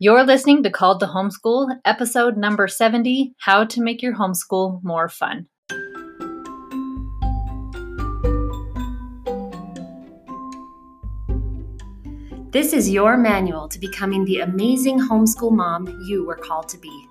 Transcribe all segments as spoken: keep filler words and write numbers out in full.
You're listening to Called to Homeschool, episode number seventy, How to Make Your Homeschool More Fun. This is your manual to becoming the amazing homeschool mom you were called to be.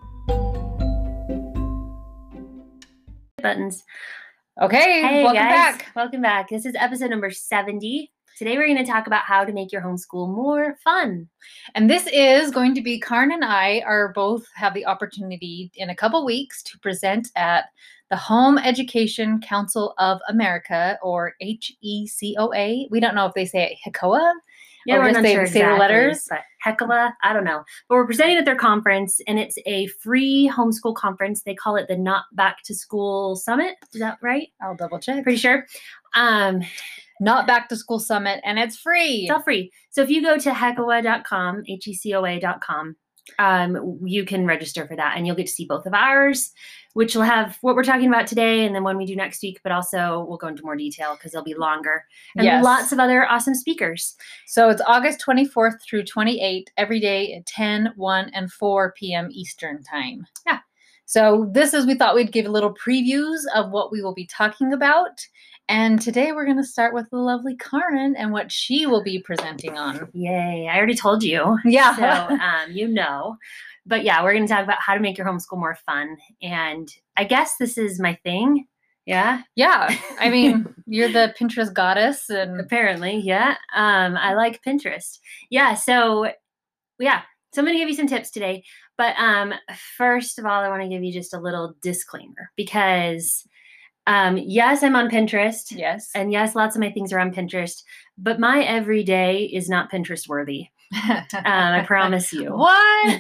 Buttons. Okay, Hey welcome guys, back. welcome back. This is episode number seventy. Today we're going to talk about how to make your homeschool more fun. And this is going to be, Karn and I are both have the opportunity in a couple weeks to present at the Home Education Council of America, or H E C O A. We don't know if they say it H E C O A. Yeah, or we're just not they sure say exactly, the letters. but Heckala, I don't know. But we're presenting at their conference, and it's a free homeschool conference. They call it the Not Back to School Summit. Is that right? I'll double check. Pretty sure. Um, Not Back to School Summit, and it's free. It's all free. So if you go to hecoa dot com, H E C O A dot com, um, you can register for that, and you'll get to see both of ours, which will have what we're talking about today and then one we do next week, but also we'll go into more detail because they'll be longer. And Yes. lots of other awesome speakers. So it's August twenty-fourth through twenty-eighth, every day at ten, one, and four p.m. Eastern time. Yeah. So this is, we thought we'd give a little previews of what we will be talking about. And today we're going to start with the lovely Karn and what she will be presenting on. Yay. I already told you. Yeah. So um, you know. But yeah, we're going to talk about how to make your homeschool more fun. And I guess this is my thing. Yeah. Yeah. I mean, you're the Pinterest goddess. And Apparently, yeah. Um, I like Pinterest. Yeah. So yeah. So I'm going to give you some tips today. But um, first of all, I want to give you just a little disclaimer because um, yes, I'm on Pinterest. yes. And yes, lots of my things are on Pinterest, but my everyday is not Pinterest worthy. Um, I promise you. What?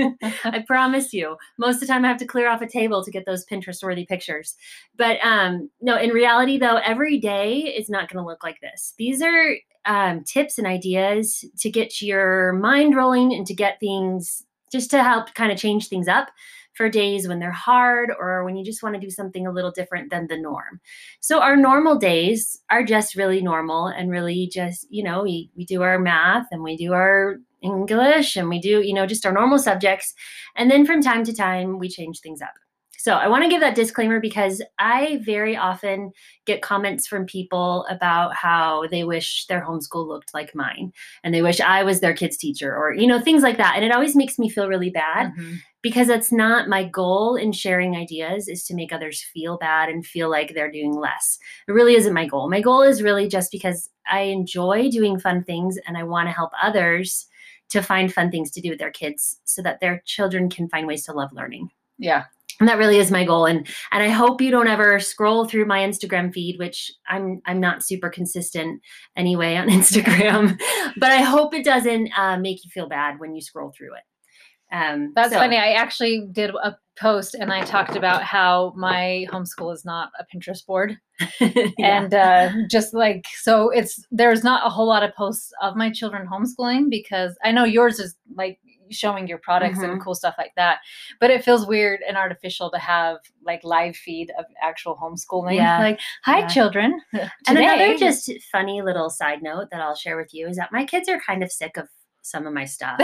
I promise you. Most of the time I have to clear off a table to get those Pinterest worthy pictures. But um, no, in reality though, every day is not going to look like this. These are um, tips and ideas to get your mind rolling and to get things, just to help kind of change things up for days when they're hard or when you just want to do something a little different than the norm. So our normal days are just really normal and really just, you know, we, we do our math and we do our English and we do, you know, just our normal subjects. And then from time to time, we change things up. So I want to give that disclaimer because I very often get comments from people about how they wish their homeschool looked like mine and they wish I was their kid's teacher or, you know, things like that. And it always makes me feel really bad mm-hmm. because that's not my goal in sharing ideas, is to make others feel bad and feel like they're doing less. It really isn't my goal. My goal is really just because I enjoy doing fun things and I want to help others to find fun things to do with their kids so that their children can find ways to love learning. Yeah. And that really is my goal. And and I hope you don't ever scroll through my Instagram feed, which I'm I'm not super consistent anyway on Instagram. But I hope it doesn't uh, make you feel bad when you scroll through it. Um, That's so. funny. I actually did a post and I talked about how my homeschool is not a Pinterest board. yeah. And uh, just like, so it's, there's not a whole lot of posts of my children homeschooling because I know yours is like showing your products mm-hmm. and cool stuff like that. But it feels weird and artificial to have like live feed of actual homeschooling. Yeah. Like, hi yeah. children. Today, and another just funny little side note that I'll share with you is that my kids are kind of sick of some of my stuff.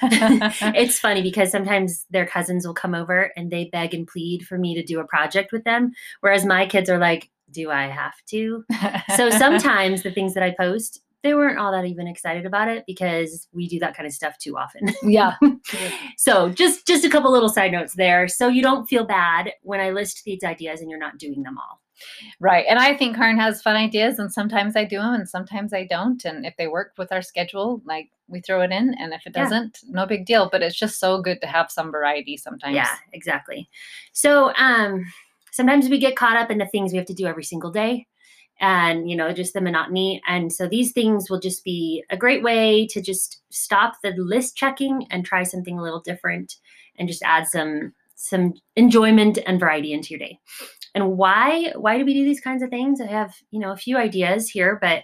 It's funny because sometimes their cousins will come over and they beg and plead for me to do a project with them. Whereas my kids are like, do I have to? So sometimes the things that I post, they weren't all that even excited about it because we do that kind of stuff too often. Yeah. So just, just a couple little side notes there. So you don't feel bad when I list these ideas and you're not doing them all. Right. And I think Karn has fun ideas and sometimes I do them and sometimes I don't. And if they work with our schedule, like we throw it in. And if it doesn't, yeah. no big deal. But it's just so good to have some variety sometimes. Yeah, exactly. So um, sometimes we get caught up in the things we have to do every single day. And, you know, just the monotony. And so these things will just be a great way to just stop the list checking and try something a little different and just add some some enjoyment and variety into your day. And why why do we do these kinds of things? I have, you know, a few ideas here, but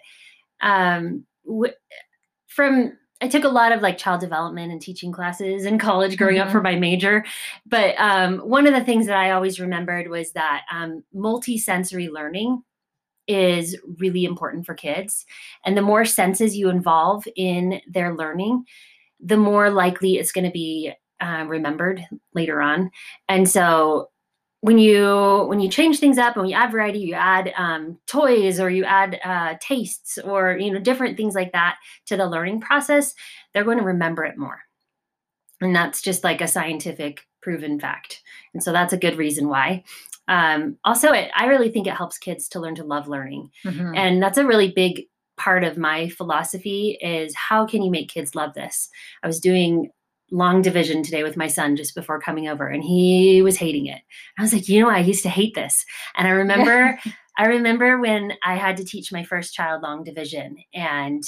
um, w- from I took a lot of like child development and teaching classes in college growing mm-hmm. up for my major. But um, one of the things that I always remembered was that um, multi-sensory learning is really important for kids. And the more senses you involve in their learning, the more likely it's going to be uh, remembered later on. And so when you when you change things up and when you add variety, you add um, toys or you add uh, tastes or you know different things like that to the learning process, they're going to remember it more. And that's just like a scientific proven fact. And so that's a good reason why. Um, also, it, I really think it helps kids to learn to love learning. Mm-hmm. And that's a really big part of my philosophy is how can you make kids love this? I was doing long division today with my son just before coming over and he was hating it. I was like, you know, I used to hate this. And I remember, I remember when I had to teach my first child long division and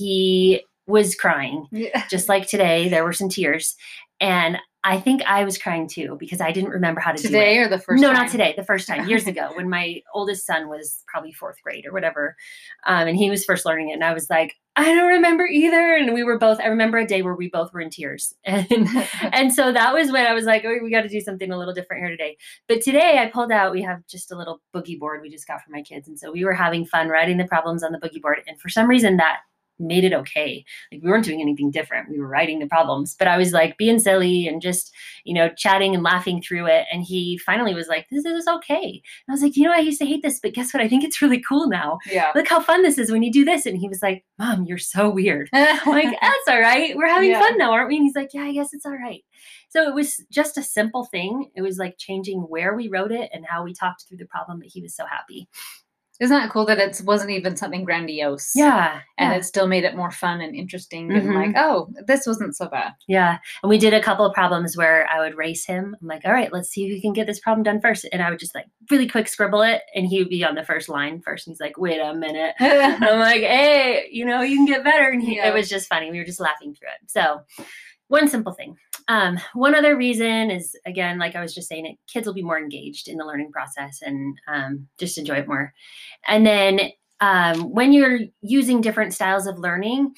he was crying. Yeah. Just like today, there were some tears. And I think I was crying too because I didn't remember how to today do it. Today or the first no, time? No, not today. The first time, years ago, when my oldest son was probably fourth grade or whatever. Um, and he was first learning it. And I was like, I don't remember either. And we were both, I remember a day where we both were in tears. And, and so that was when I was like, oh, we got to do something a little different here today. But today I pulled out, we have just a little boogie board we just got for my kids. And so we were having fun writing the problems on the boogie board. And for some reason that made it okay. Like we weren't doing anything different. We were writing the problems, but I was like being silly and just, you know, chatting and laughing through it. And he finally was like, this is okay. And I was like, you know, I used to hate this, but guess what? I think it's really cool now. Yeah. Look how fun this is when you do this. And he was like, Mom, you're so weird. I'm like, that's all right. We're having yeah. fun now, aren't we? And he's like, yeah, I guess it's all right. So it was just a simple thing. It was like changing where we wrote it and how we talked through the problem, but he was so happy. Isn't that cool that it wasn't even something grandiose? Yeah. And yeah. it still made it more fun and interesting mm-hmm. and like, oh, this wasn't so bad. Yeah. And we did a couple of problems where I would race him. I'm like, all right, let's see who can get this problem done first. And I would just like really quick scribble it. And he would be on the first line first. And he's like, wait a minute. And I'm like, hey, you know, you can get better. And he, yeah. it was just funny. We were just laughing through it. So one simple thing. Um, one other reason is, again, like I was just saying, it, kids will be more engaged in the learning process and um, just enjoy it more. And then um, when you're using different styles of learning,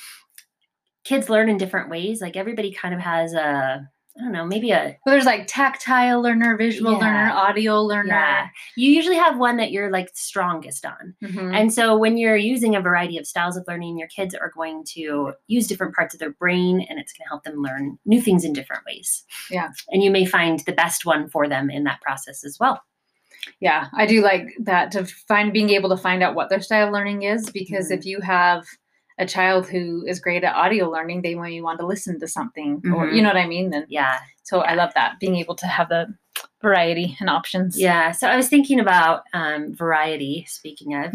kids learn in different ways. Like everybody kind of has a, I don't know, maybe a... Well, there's like tactile learner, visual yeah. learner, audio learner. Yeah. You usually have one that you're like strongest on. Mm-hmm. And so when you're using a variety of styles of learning, your kids are going to use different parts of their brain and it's going to help them learn new things in different ways. Yeah. And you may find the best one for them in that process as well. Yeah, I do like that to find being able to find out what their style of learning is because mm-hmm. if you have a child who is great at audio learning, they may want to listen to something mm-hmm. or, you know what I mean? Then yeah. So yeah. I love that, being able to have the variety and options. Yeah. So I was thinking about um, variety, speaking of,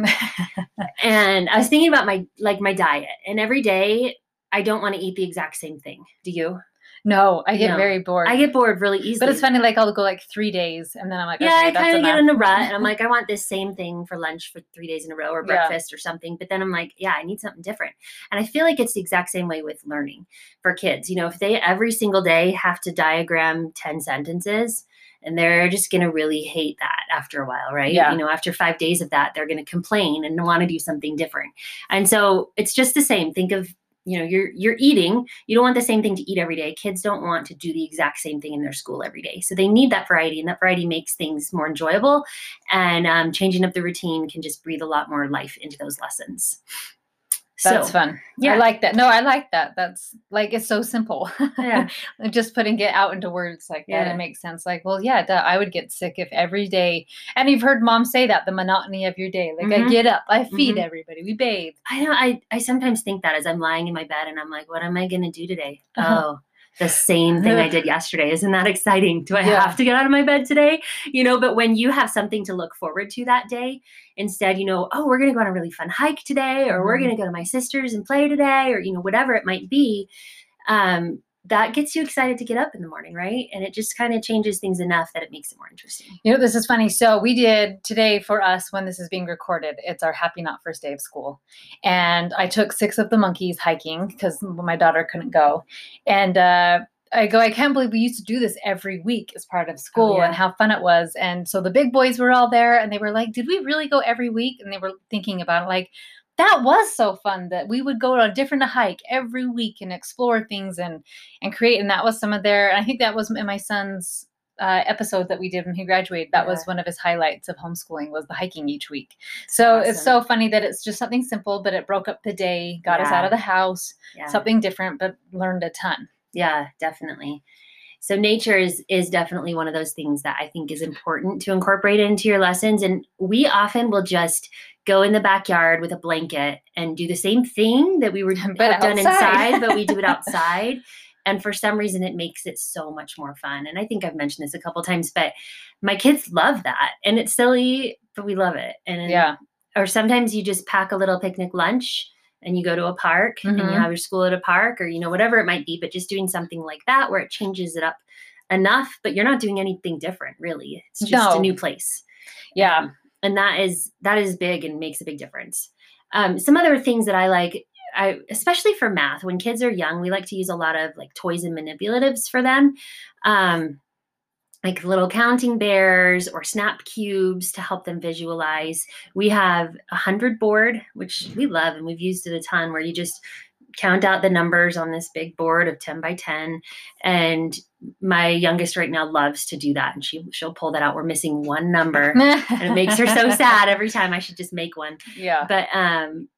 and I was thinking about my, like my diet, and every day I don't want to eat the exact same thing. Do you? No, I get no. very bored. I get bored really easily. But it's funny, like I'll go like three days and then I'm like, yeah, okay, I that's kind of enough. get in a rut and I'm like, I want this same thing for lunch for three days in a row or breakfast yeah. or something. But then I'm like, yeah, I need something different. And I feel like it's the exact same way with learning for kids. You know, if they every single day have to diagram ten sentences, and they're just going to really hate that after a while, right? Yeah. You know, after five days of that, they're going to complain and want to do something different. And so it's just the same. Think of, you know, you're you're eating. You don't want the same thing to eat every day. Kids don't want to do the exact same thing in their school every day. So they need that variety, and that variety makes things more enjoyable. And um, changing up the routine can just breathe a lot more life into those lessons. That's so, fun. Yeah. I like that. No, I like that. That's like, it's so simple. Yeah. Just putting it out into words like that, yeah. it makes sense. Like, well, yeah, duh, I would get sick if every day, and you've heard mom say that, the monotony of your day. Like mm-hmm. I get up, I feed mm-hmm. everybody, we bathe. I know. I, I sometimes think that as I'm lying in my bed and I'm like, what am I going to do today? Uh-huh. Oh, the same thing I did yesterday. Isn't that exciting? Do I yeah. have to get out of my bed today? You know, but when you have something to look forward to that day, instead, you know, oh, we're going to go on a really fun hike today, or mm-hmm. we're going to go to my sister's and play today, or, you know, whatever it might be, um, that gets you excited to get up in the morning, right? And it just kind of changes things enough that it makes it more interesting. You know, this is funny. So we did today for us, when this is being recorded, it's our Happy Knot first day of school. And I took six of the monkeys hiking because my daughter couldn't go. And uh, I go, I can't believe we used to do this every week as part of school oh, yeah. and how fun it was. And so the big boys were all there and they were like, did we really go every week? And they were thinking about it like, that was so fun that we would go on a different hike every week and explore things and, and create. And that was some of their, and I think that was in my son's uh, episode that we did when he graduated, that Yeah. was one of his highlights of homeschooling, was the hiking each week. So Awesome. it's so funny that it's just something simple, but it broke up the day, got us Yeah. out of the house, Yeah. something different, but learned a ton. Yeah, definitely. So nature is is definitely one of those things that I think is important to incorporate into your lessons. And we often will just go in the backyard with a blanket and do the same thing that we were But have done outside. inside, but we do it outside. And for some reason, it makes it so much more fun. And I think I've mentioned this a couple times, but my kids love that. And it's silly, but we love it. And Yeah. Or sometimes you just pack a little picnic lunch and you go to a park and you Mhm. have your school at a park, or, you know, whatever it might be, but just doing something like that where it changes it up enough, but you're not doing anything different really. It's just No. a new place. Yeah. Um, and that is, that is big and makes a big difference. Um, some other things that I like, I, especially for math, when kids are young, we like to use a lot of like toys and manipulatives for them. Um, like little counting bears or snap cubes to help them visualize. We have a hundred board, which we love and we've used it a ton, where you just count out the numbers on this big board of ten by ten. And my youngest right now loves to do that. And she, she'll pull that out. We're missing one number and it makes her so sad every time. I should just make one. Yeah. But, um,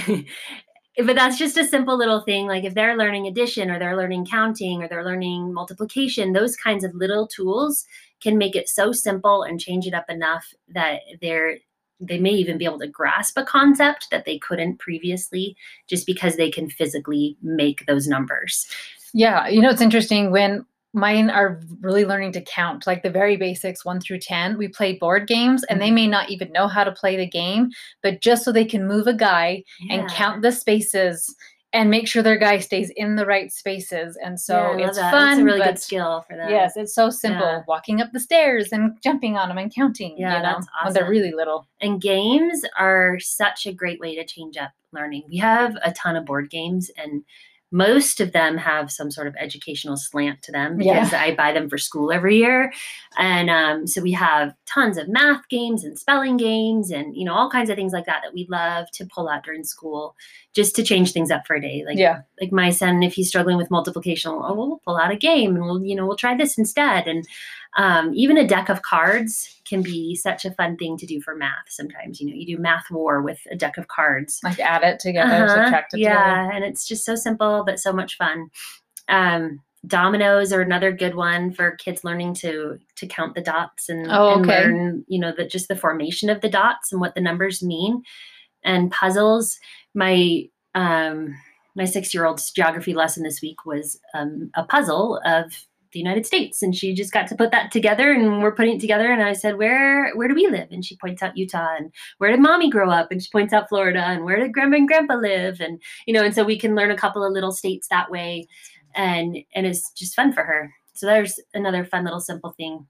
but that's just a simple little thing. Like if they're learning addition or they're learning counting or they're learning multiplication, those kinds of little tools can make it so simple and change it up enough that they're, they may even be able to grasp a concept that they couldn't previously, just because they can physically make those numbers. Yeah. You know, it's interesting when mine are really learning to count, like the very basics, one through ten. We play board games and they may not even know how to play the game, but just so they can move a guy Yeah. and count the spaces and make sure their guy stays in the right spaces. And so Yeah, I love it's that. fun. That's a really but good skill for them. Yes, it's so simple. Yeah. Walking up the stairs and jumping on them and counting. Yeah, you know, that's when they're awesome. really little. And games are such a great way to change up learning. We have a ton of board games and most of them have some sort of educational slant to them because Yeah. I buy them for school every year. And um, so we have tons of math games and spelling games and, you know, all kinds of things like that that we love to pull out during school just to change things up for a day. Like, Yeah. like my son, if he's struggling with multiplication, oh, we'll pull out a game and we'll, you know, we'll try this instead. And um, even a deck of cards can be such a fun thing to do for math. Sometimes, you know, you do math war with a deck of cards. Like add it together, Uh-huh. subtract it Yeah, together. and it's just so simple, but so much fun. Um, dominoes are another good one for kids learning to to count the dots and, Oh, and okay. learn, you know, that just the formation of the dots and what the numbers mean. And puzzles. My um, my six-year-old's geography lesson this week was um, a puzzle of the United States, and she just got to put that together, and we're putting it together. And I said, "Where where do we live?" And she points out Utah. And where did Mommy grow up? And she points out Florida. And where did Grandma and Grandpa live? And you know, and so we can learn a couple of little states that way, and and it's just fun for her. So there's another fun little simple thing.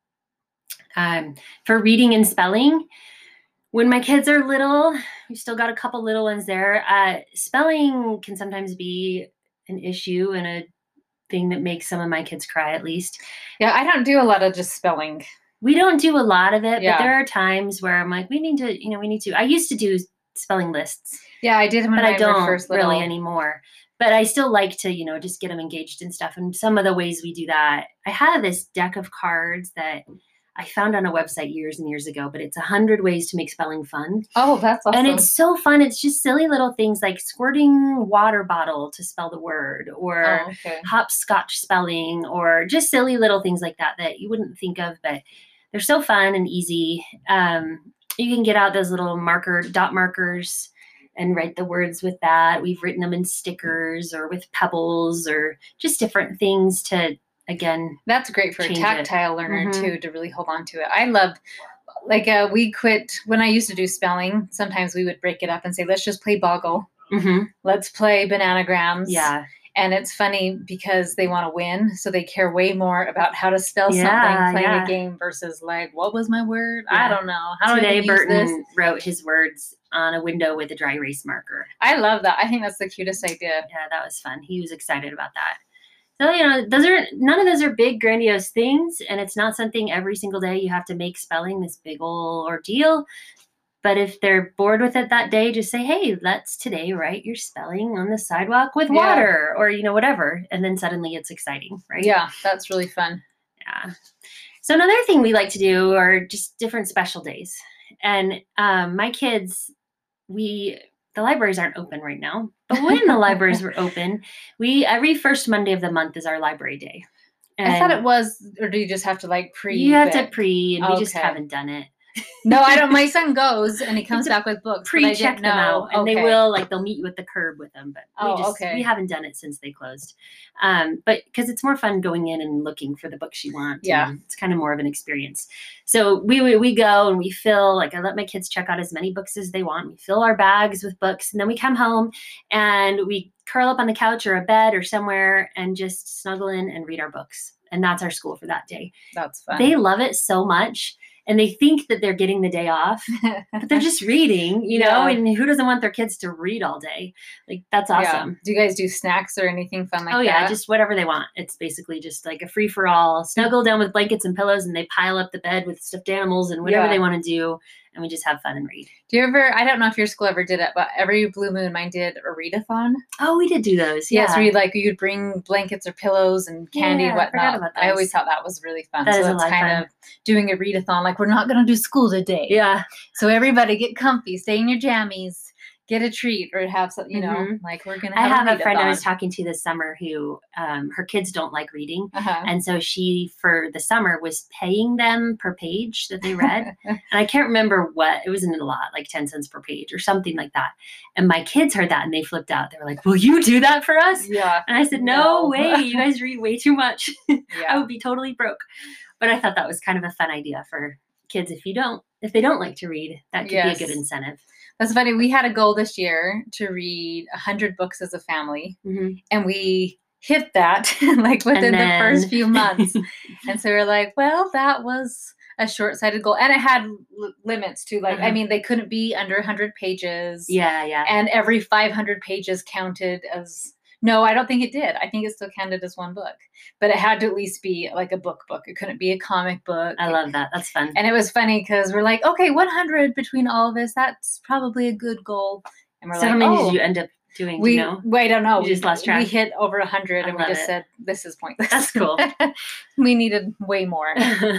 Um, for reading and spelling. When my kids are little, we've still got a couple little ones there. Uh, spelling can sometimes be an issue and a thing that makes some of my kids cry, at least. Yeah, I don't do a lot of just spelling. We don't do a lot of it, Yeah. but there are times where I'm like, we need to, you know, we need to. I used to do spelling lists, Yeah, I did them when but I I don't were first little. really anymore. But I still like to, you know, just get them engaged and stuff. And some of the ways we do that, I have this deck of cards that I found on a website years and years ago, but it's a hundred ways to make spelling fun. Oh, that's awesome. And it's so fun. It's just silly little things like squirting water bottle to spell the word, or Oh, okay. hopscotch spelling, or just silly little things like that that you wouldn't think of, but they're so fun and easy. Um, you can get out those little marker dot markers and write the words with that. We've written them in stickers or with pebbles or just different things to, again, That's great for a change it. tactile learner Mhm. too, to really hold on to it. I love, like, uh, we quit when I used to do spelling. Sometimes we would break it up and say, let's just play Boggle. mm-hmm. Let's play Bananagrams. Yeah. And it's funny because they want to win, so they care way more about how to spell Yeah, something playing yeah. a game versus like, what was my word? Yeah. I don't know. How do I Today, use Burton this? wrote his words on a window with a dry erase marker. I love that. I think that's the cutest idea. Yeah, that was fun. He was excited about that. So, you know, those are none of those are big, grandiose things, and it's not something every single day you have to make spelling this big ol' ordeal. But if they're bored with it that day, just say, hey, let's today write your spelling on the sidewalk with Yeah. water, or, you know, whatever. And then suddenly it's exciting, right? Yeah, that's really fun. Yeah. So another thing we like to do are just different special days. And um, my kids, we the libraries aren't open right now, but when the libraries were open, we every first Monday of the month is our library day. And I thought it was, or do you just have to like pre? You have to pre, and okay. we just haven't done it. No, I don't. My son goes and he comes back with books. Pre-check them out, and okay. they will like they'll meet you at the curb with them. But we oh, just okay. we haven't done it since they closed. Um, but because it's more fun going in and looking for the books you want. Yeah, it's kind of more of an experience. So we, we we go and we fill like I let my kids check out as many books as they want. We fill our bags with books, and then we come home and we curl up on the couch or a bed or somewhere and just snuggle in and read our books. And that's our school for that day. That's fun. They love it so much. And they think that they're getting the day off, but they're just reading, you know, yeah. And who doesn't want their kids to read all day? Like, that's awesome. Yeah. Do you guys do snacks or anything fun like that? Oh, yeah, just whatever they want. It's basically just like a free-for-all. Snuggle down with blankets and pillows, and they pile up the bed with stuffed animals and whatever yeah. they want to do, and we just have fun and read. Do you ever, I don't know if your school ever did it, but every blue moon, mine did a readathon. Oh, we did do those, yeah. Yes, where you'd like, you'd bring blankets or pillows and candy yeah, and whatnot. I, forgot about those. I always thought that was really fun. That so is it's a lot kind of, of doing a readathon, like we're not going to do school today. Yeah. So everybody get comfy, stay in your jammies, get a treat, or have some, you know, mm-hmm. like we're going to have I have a, a friend I was talking to this summer who, um, her kids don't like reading. Uh-huh. And so she, for the summer, was paying them per page that they read. And I can't remember what, it wasn't a lot, like ten cents per page or something like that. And my kids heard that and they flipped out. They were like, will you do that for us? Yeah. And I said, no, no. way, you guys read way too much. Yeah. I would be totally broke. But I thought that was kind of a fun idea for kids. If you don't, if they don't like to read, that could yes. be a good incentive. That's funny. We had a goal this year to read one hundred books as a family, mm-hmm. and we hit that like within then... the first few months. And so we're like, well, that was a short-sighted goal. And it had l- limits too. Like, uh-huh. I mean, they couldn't be under one hundred pages. Yeah, yeah. And every five hundred pages counted as... No, I don't think it did. I think it still counted as one book. But it had to at least be like a book book. It couldn't be a comic book. I love that. That's fun. And it was funny because we're like, okay, one hundred between all of this. That's probably a good goal. And we're so like, how many oh, did you end up doing? We, do you know? we, I don't know. You we just lost track. We hit over one hundred I and we just it. said, this is pointless. That's cool. We needed way more.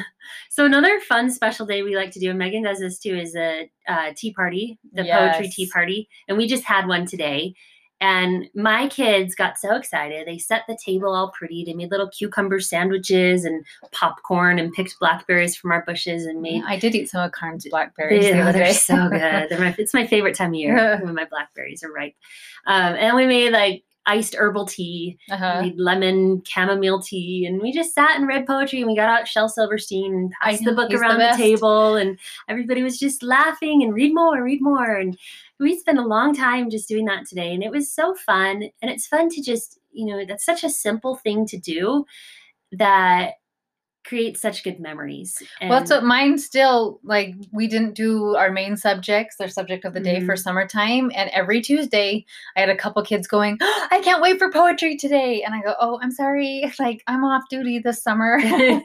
So another fun special day we like to do, and Megan does this too, is a uh, tea party, the yes. poetry tea party. And we just had one today. And my kids got so excited. They set the table all pretty. They made little cucumber sandwiches and popcorn and picked blackberries from our bushes and made. Yeah, I did eat some of Carmen's blackberries they, the other they're day. so good. They're my, it's my favorite time of year when my blackberries are ripe. Um, and we made like iced herbal tea, uh-huh. made lemon chamomile tea, and we just sat and read poetry. And we got out Shel Silverstein and passed the book around the, the table, and everybody was just laughing and read more, read more, and. We spent a long time just doing that today, and it was so fun. And it's fun to just, you know, that's such a simple thing to do that creates such good memories. And well, that's what mine still, like, we didn't do our main subjects, their subject of the day mm-hmm. for summertime. And every Tuesday, I had a couple kids going, oh, I can't wait for poetry today. And I go, oh, I'm sorry. Like, I'm off duty this summer.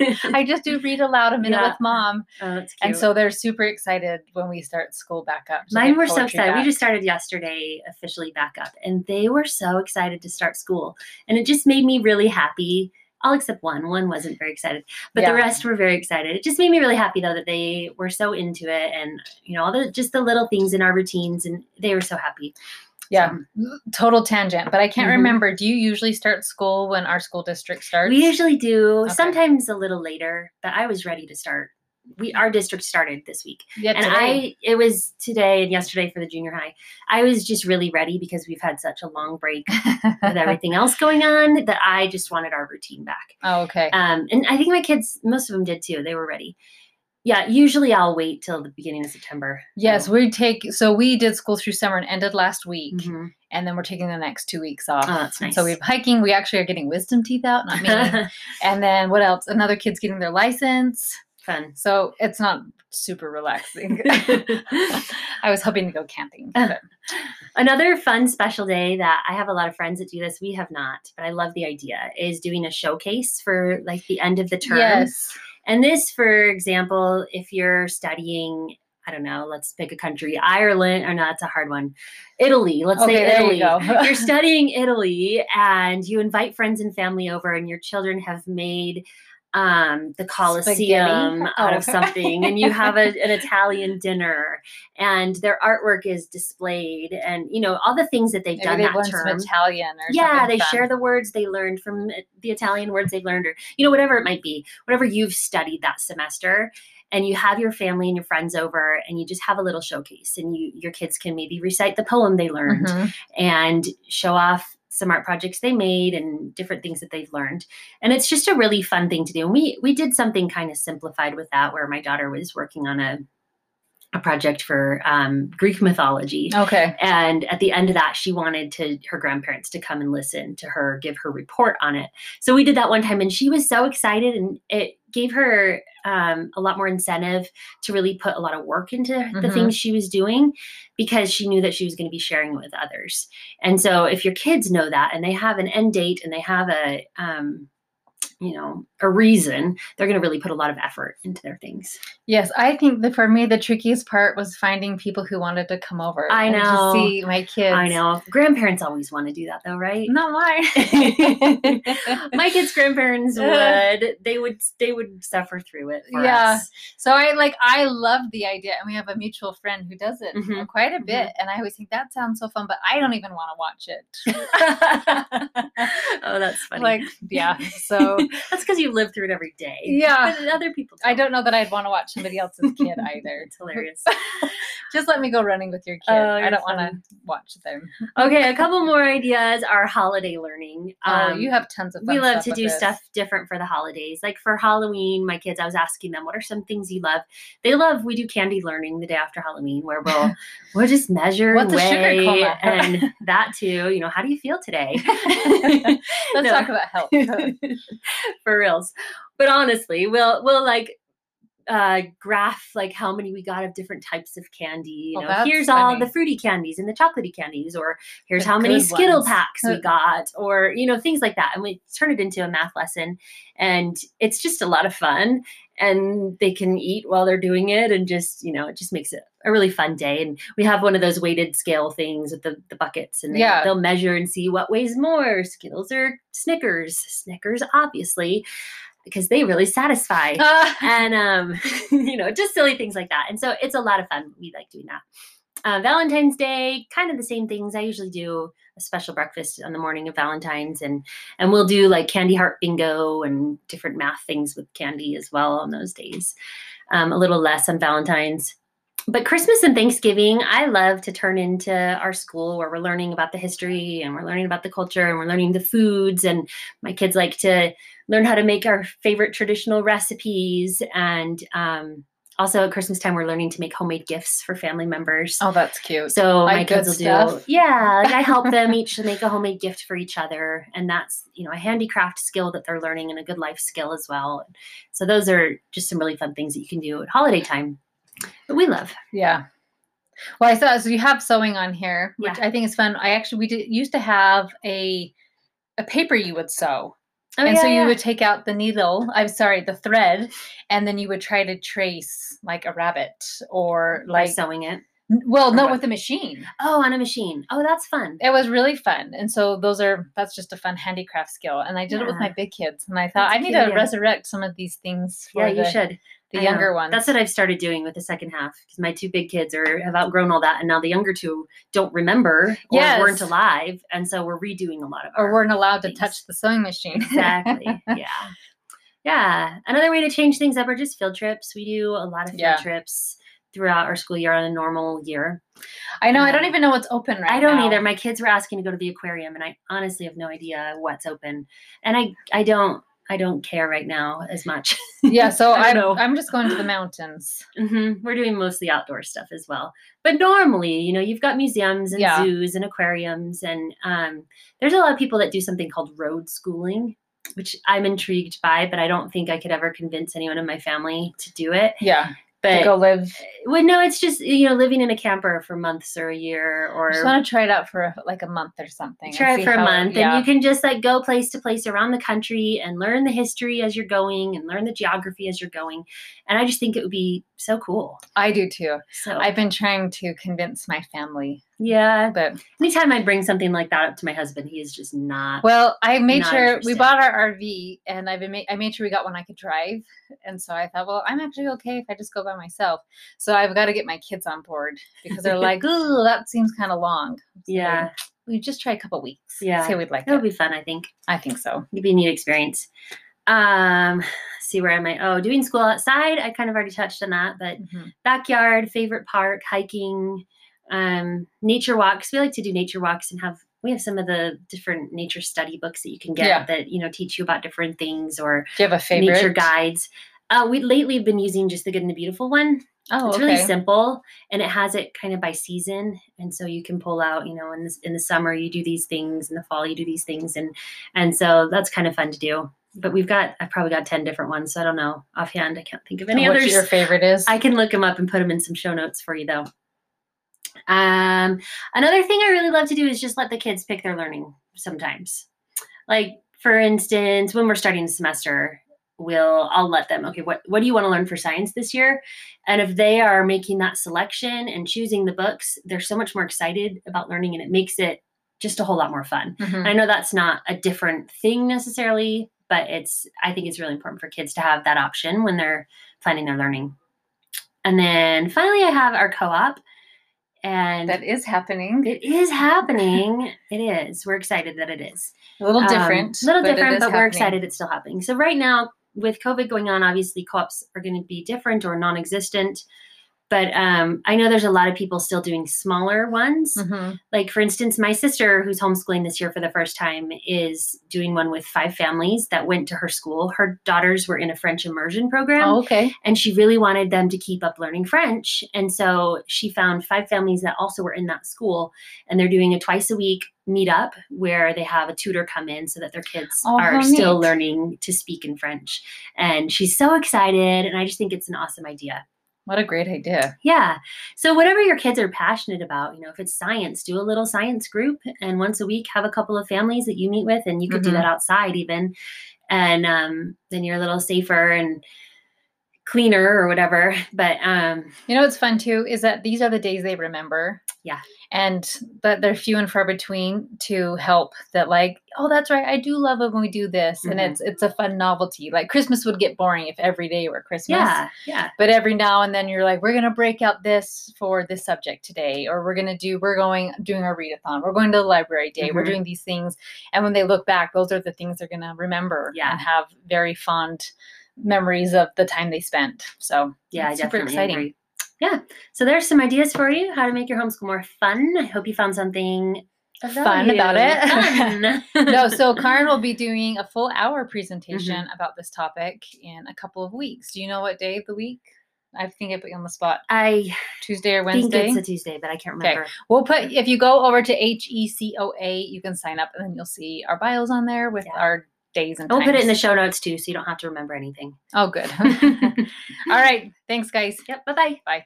I just do read aloud a minute yeah. with mom. Oh, that's cute. And so they're super excited when we start school back up. Mine were so excited. Back. We just started yesterday officially back up. And they were so excited to start school. And it just made me really happy. All except one. One wasn't very excited, but yeah. the rest were very excited. It just made me really happy though that they were so into it, and you know all the just the little things in our routines, and they were so happy. Yeah, so, total tangent, but I can't mm-hmm. remember. Do you usually start school when our school district starts? We usually do. Okay. Sometimes a little later, but I was ready to start. We our district started this week, yeah, and today. I it was today and yesterday for the junior high. I was just really ready because we've had such a long break with everything else going on that I just wanted our routine back. Oh, okay. Um, and I think my kids, most of them did too. They were ready. Yeah, usually I'll wait till the beginning of September. Yes, so. we take so we did school through summer and ended last week, mm-hmm. and then we're taking the next two weeks off. Oh, that's nice. So we're hiking. We actually are getting wisdom teeth out, not me. And then what else? Another kid's getting their license. Fun. So it's not super relaxing. I was hoping to go camping. But. Another fun special day that I have a lot of friends that do this. We have not, but I love the idea, is doing a showcase for like the end of the term. Yes. And this, for example, if you're studying, I don't know, let's pick a country, Ireland, or no, that's a hard one. Italy, let's okay, say Italy. There you go. You're studying Italy and you invite friends and family over and your children have made um, the Colosseum Spaghetti? out Oh. of something, and you have a, an Italian dinner, and their artwork is displayed, and you know all the things that they've Maybe done they've that learned term. some Italian or Yeah, something they fun. share the words they learned from the Italian words they've learned, or you know whatever it might be, whatever you've studied that semester. And you have your family and your friends over, and you just have a little showcase, and you your kids can maybe recite the poem they learned Mm-hmm. and show off some art projects they made and different things that they've learned. And it's just a really fun thing to do. And we we did something kind of simplified with that, where my daughter was working on a a project for um, Greek mythology. Okay. And at the end of that, she wanted to her grandparents to come and listen to her give her report on it. So we did that one time, and she was so excited, and it gave her um, a lot more incentive to really put a lot of work into the Mhm. things she was doing, because she knew that she was going to be sharing it with others. And so if your kids know that, and they have an end date, and they have a um, you know, a reason, they're going to really put a lot of effort into their things. Yes, I think that for me, the trickiest part was finding people who wanted to come over. I and know. To see my kids. I know. Grandparents always want to do that, though, right? Not mine. My kids' grandparents would. They would. They would suffer through it for Yeah. us. So I like. I love the idea, and we have a mutual friend who does it Mhm. quite a bit. Mhm. And I always think that sounds so fun, but I don't even want to watch it. Oh, that's funny. Like, yeah. So that's because you live through it every day. Yeah. But other people I don't. don't know that I'd want to watch somebody else's kid either. It's hilarious. Just let me go running with your kid. Oh, I you're don't want funny. to watch them. Okay, a couple more ideas are holiday learning. Oh, Um, you have tons of fun we love stuff to with do this. stuff different for the holidays. Like for Halloween, my kids, I was asking them, what are some things you love? They love, we do candy learning the day after Halloween, where we'll we'll just measure What's and a sugar weigh, coma? and that too. You know, how do you feel today? Let's No. talk about health. For reals. But honestly, we'll we'll like uh graph like how many we got of different types of candy. You Oh, know, that's here's all funny. the fruity candies and the chocolatey candies, or here's The how many good Skittle ones. packs we got, or you know, things like that. And we turn it into a math lesson, and it's just a lot of fun. And they can eat while they're doing it, and just, you know, it just makes it a really fun day. And we have one of those weighted scale things with the, the buckets, and they, Yeah. they'll measure and see what weighs more, Skittles or Snickers. Snickers, obviously, because they really satisfy. Uh, And, um, you know, just silly things like that. And so it's a lot of fun. We like doing that. Uh, Valentine's Day, kind of the same things. I usually do a special breakfast on the morning of Valentine's, and and we'll do like candy heart bingo and different math things with candy as well on those days. Um, a little less on Valentine's. But Christmas and Thanksgiving, I love to turn into our school, where we're learning about the history, and we're learning about the culture, and we're learning the foods. And my kids like to learn how to make our favorite traditional recipes. And um, also at Christmas time, we're learning to make homemade gifts for family members. oh, that's cute. So Like my good kids will stuff? do, yeah, like I help them each to make a homemade gift for each other. And that's, you know, a handicraft skill that they're learning, and a good life skill as well. So those are just some really fun things that you can do at holiday time that we love. Yeah. Well, I saw, so you have sewing on here, which Yeah. I think is fun. I actually, we did used to have a, a paper you would sew. Oh, and yeah, so you yeah. would take out the needle, I'm sorry, the thread, and then you would try to trace like a rabbit or By like, sewing it. well, or no, what? with a machine. Oh, on a machine. Oh, that's fun. It was really fun. And so those are, that's just a fun handicraft skill. And I did it with my Yeah. big kids. And I thought That's a I need cute to idea. resurrect some of these things for Yeah, you the, should. the I younger know. ones. That's what I've started doing with the second half, because my two big kids are have outgrown all that, and now the younger two don't remember or Yes. weren't alive, and so we're redoing a lot of or our weren't allowed to things. touch the sewing machine. Exactly. Yeah. Yeah. Another way to change things up are just field trips. We do a lot of field Yeah. trips throughout our school year on a normal year. I know. I don't Um, even know what's open right now. I don't either. My kids were asking to go to the aquarium, and I honestly have no idea what's open. And I, I don't, I don't care right now as much. Yeah. So I I'm, don't know. I'm just going to the mountains. hmm We're doing mostly outdoor stuff as well. But normally, you know, you've got museums and Yeah. zoos and aquariums, and um, there's a lot of people that do something called road schooling, which I'm intrigued by, but I don't think I could ever convince anyone in my family to do it. Yeah. But to go live. well, no, it's just, you know, living in a camper for months or a year, I or just want to try it out for a, like a month or something. and try it see for a how- month, yeah. and you can just like go place to place around the country and learn the history as you're going, and learn the geography as you're going. And I just think it would be so cool. I do too. So I've been trying to convince my family Yeah. But anytime I bring something like that up to my husband, he is just not. well, I made Not sure interested. we bought our R V, and I've been ma- I made sure we got one I could drive, and so I thought, well, I'm actually okay if I just go by myself. So I've got to get my kids on board because they're like, ooh, that seems kind of long. So Yeah. we just try a couple weeks. Yeah. See how we'd like It'll it. be fun, I think. I think so. It'll be a neat experience. Um, let's see, where am I? Oh, doing school outside. I kind of already touched on that, but Mm-hmm. backyard, favorite park, hiking, um, nature walks. We like to do nature walks and have, we have some of the different nature study books that you can get Yeah. that, you know, teach you about different things, or Do you have a favorite? nature guides. Uh, we lately have been using just the Good and the Beautiful one. Oh, It's okay. really simple, and it has it kind of by season, and so you can pull out, you know, in the in the summer you do these things, in the fall you do these things, and and so that's kind of fun to do. But we've got, I've probably got ten different ones, so I don't know offhand. I can't think of any What others. your favorite is? I can look them up and put them in some show notes for you, though. Um, another thing I really love to do is just let the kids pick their learning sometimes. Like, for instance, when we're starting the semester, we'll, I'll let them, okay, what, what do you want to learn for science this year? And if they are making that selection and choosing the books, they're so much more excited about learning, and it makes it just a whole lot more fun. Mhm. And I know that's not a different thing necessarily, but it's, I think it's really important for kids to have that option when they're planning their learning. And then finally I have our co-op, and That is happening. it is happening. It is. We're excited that it is. A little Um, different. A little but it different, is but we're happening. excited it's still happening. So right now, with COVID going on, obviously co-ops are going to be different or non-existent. But um, I know there's a lot of people still doing smaller ones. Mhm. Like, for instance, my sister, who's homeschooling this year for the first time, is doing one with five families that went to her school. Her daughters were in a French immersion program. Oh, okay. And she really wanted them to keep up learning French. And so she found five families that also were in that school. And they're doing a twice a week meetup where they have a tutor come in so that their kids Oh, are how still neat. learning to speak in French. And she's so excited. And I just think it's an awesome idea. What a great idea. Yeah. So whatever your kids are passionate about, you know, if it's science, do a little science group, and once a week have a couple of families that you meet with, and you could Mhm. do that outside even. And um, then you're a little safer and cleaner or whatever. But um, You know what's fun too is that these are the days they remember. Yeah. And that they're few and far between to help that, like, oh, that's right, I do love it when we do this. And Mhm. it's it's a fun novelty. Like Christmas would get boring if every day were Christmas. yeah, yeah. But every now and then you're like, we're gonna break out this for this subject today, or we're gonna do we're going doing a readathon, we're going to the library day, we're Mhm. doing these things. And when they look back, those are the things they're gonna remember Yeah. and have very fond memories of the time they spent. So Yeah, I it's super definitely exciting. agree. Yeah. So there's some ideas for you how to make your homeschool more fun. I hope you found something of Fun about value. it. Fun. No, so Karen will be doing a full hour presentation Mm-hmm. about this topic in a couple of weeks. Do you know what day of the week? I think I put you on the spot. I Tuesday or think Wednesday? it's a Tuesday, but I can't Okay. remember. We'll put, if you go over to H E C O A, you can sign up, and then you'll see our bios on there with Yeah. our days and We'll times. put it in the show notes too, so you don't have to remember anything. Oh, good. All right. Thanks, guys. Yep. Bye-bye. Bye.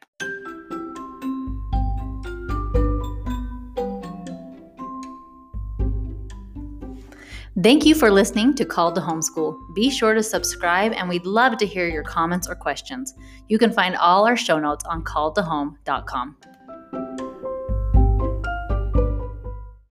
Thank you for listening to Called to Homeschool. Be sure to subscribe, and we'd love to hear your comments or questions. You can find all our show notes on called to home dot com.